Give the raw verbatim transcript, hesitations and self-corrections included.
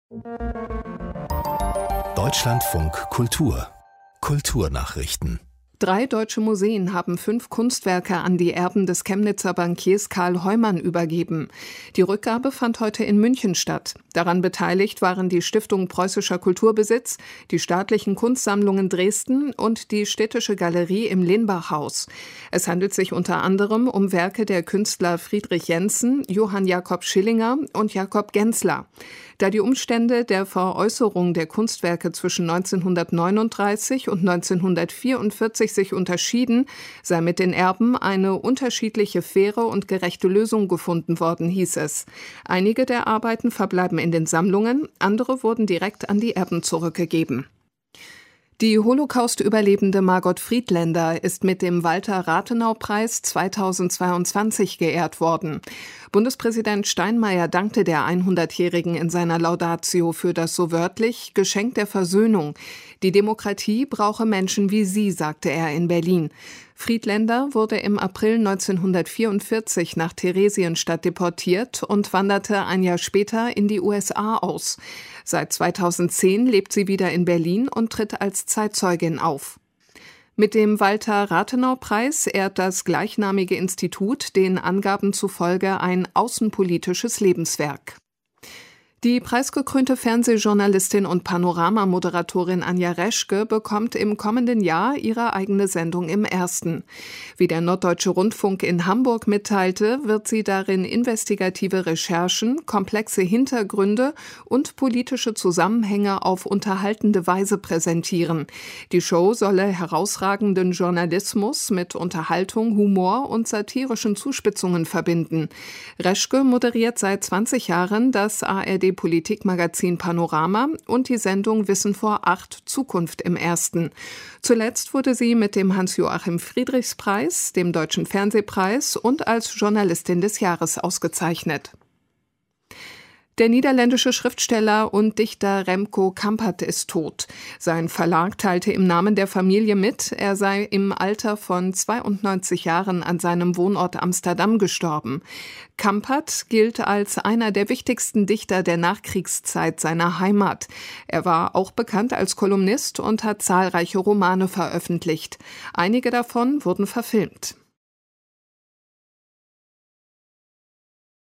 Deutschlandfunk Kultur Kulturnachrichten. Drei deutsche Museen haben fünf Kunstwerke an die Erben des Chemnitzer Bankiers Karl Heumann übergeben. Die Rückgabe fand heute in München statt. Daran beteiligt waren die Stiftung Preußischer Kulturbesitz, die staatlichen Kunstsammlungen Dresden und die Städtische Galerie im Lenbachhaus. Es handelt sich unter anderem um Werke der Künstler Friedrich Jensen, Johann Jakob Schillinger und Jakob Genzler. Da die Umstände der Veräußerung der Kunstwerke zwischen neunzehnhundertneununddreißig und neunzehnhundertvierundvierzig sich unterschieden, sei mit den Erben eine unterschiedliche faire und gerechte Lösung gefunden worden, hieß es. Einige der Arbeiten verbleiben in den Sammlungen, andere wurden direkt an die Erben zurückgegeben. Die Holocaust-Überlebende Margot Friedländer ist mit dem Walter-Rathenau-Preis zweitausendzweiundzwanzig geehrt worden. Bundespräsident Steinmeier dankte der hundertjährigen in seiner Laudatio für das so wörtlich Geschenk der Versöhnung. Die Demokratie brauche Menschen wie sie, sagte er in Berlin. Friedländer wurde im April neunzehnhundertvierundvierzig nach Theresienstadt deportiert und wanderte ein Jahr später in die U S A aus. Seit zweitausendzehn lebt sie wieder in Berlin und tritt als Zeitzeugin auf. Mit dem Walter-Rathenau-Preis ehrt das gleichnamige Institut den Angaben zufolge ein außenpolitisches Lebenswerk. Die preisgekrönte Fernsehjournalistin und Panorama-Moderatorin Anja Reschke bekommt im kommenden Jahr ihre eigene Sendung im Ersten. Wie der Norddeutsche Rundfunk in Hamburg mitteilte, wird sie darin investigative Recherchen, komplexe Hintergründe und politische Zusammenhänge auf unterhaltende Weise präsentieren. Die Show solle herausragenden Journalismus mit Unterhaltung, Humor und satirischen Zuspitzungen verbinden. Reschke moderiert seit zwanzig Jahren das A R D Politikmagazin Panorama und die Sendung Wissen vor acht Zukunft im Ersten. Zuletzt wurde sie mit dem Hans-Joachim-Friedrichs-Preis, dem Deutschen Fernsehpreis und als Journalistin des Jahres ausgezeichnet. Der niederländische Schriftsteller und Dichter Remco Kampert ist tot. Sein Verlag teilte im Namen der Familie mit, er sei im Alter von zweiundneunzig Jahren an seinem Wohnort Amsterdam gestorben. Kampert gilt als einer der wichtigsten Dichter der Nachkriegszeit seiner Heimat. Er war auch bekannt als Kolumnist und hat zahlreiche Romane veröffentlicht. Einige davon wurden verfilmt.